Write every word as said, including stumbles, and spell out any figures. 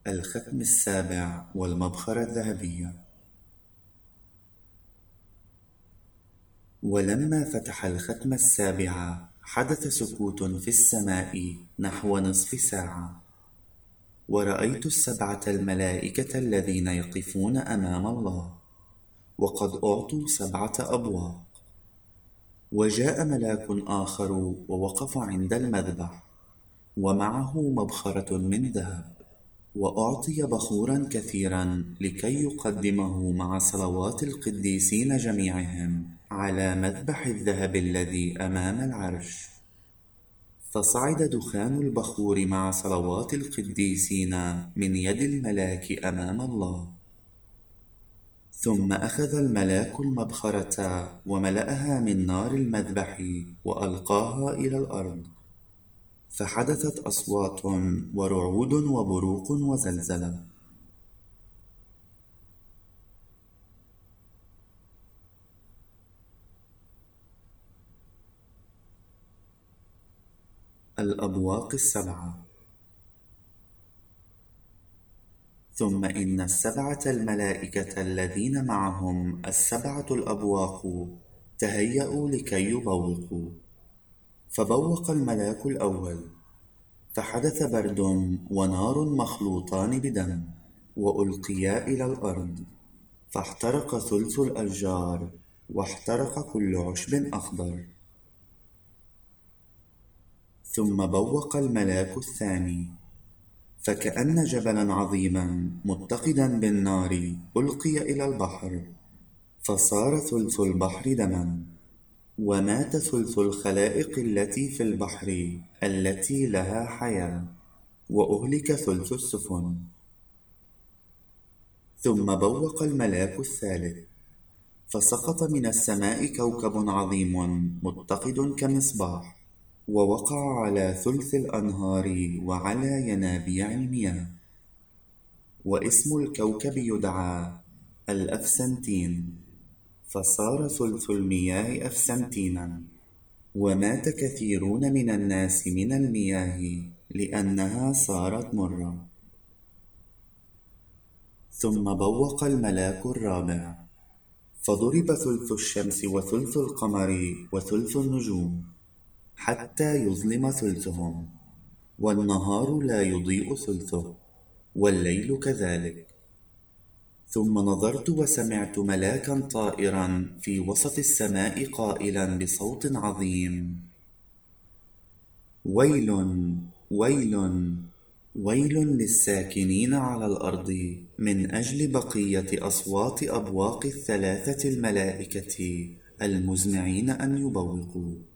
الختم السابع والمبخرة الذهبية. ولما فتح الختم السابع حدث سكوت في السماء نحو نصف ساعة، ورأيت السبعة الملائكة الذين يقفون أمام الله، وقد أعطوا سبعة أبواق. وجاء ملاك آخر ووقف عند المذبح، ومعه مبخرة من ذهب، وأعطي بخورا كثيرا لكي يقدمه مع صلوات القديسين جميعهم على مذبح الذهب الذي أمام العرش. فصعد دخان البخور مع صلوات القديسين من يد الملاك أمام الله. ثم أخذ الملاك المبخرة وملأها من نار المذبح وألقاها إلى الأرض، فحدثت أصوات ورعود وبروق وزلزلة. الأبواق السبعة. ثم إن السبعة الملائكة الذين معهم السبعة الأبواق تهيأوا لكي يبوقوا، فبوق الملاك الأول، فحدث برد ونار مخلوطان بدم، وألقيا إلى الأرض، فاحترق ثلث الأشجار، واحترق كل عشب أخضر. ثم بوق الملاك الثاني، فكأن جبلا عظيما متقدا بالنار ألقي إلى البحر، فصار ثلث البحر دما، ومات ثلث الخلائق التي في البحر التي لها حياة، وأهلك ثلث السفن. ثم بوق الملاك الثالث، فسقط من السماء كوكب عظيم متقد كمصباح، ووقع على ثلث الأنهار وعلى ينابيع المياه. واسم الكوكب يدعى الأفسنتين، فصار ثلث المياه أفسنتينا، ومات كثيرون من الناس من المياه لأنها صارت مرة. ثم بوق الملاك الرابع، فضرب ثلث الشمس وثلث القمر وثلث النجوم، حتى يظلم ثلثهم، والنهار لا يضيء ثلثه، والليل كذلك. ثم نظرت وسمعت ملاكا طائرا في وسط السماء قائلا بصوت عظيم: ويل ويل ويل للساكنين على الأرض من أجل بقية أصوات أبواق الثلاثة الملائكة المزمعين أن يبوقوا.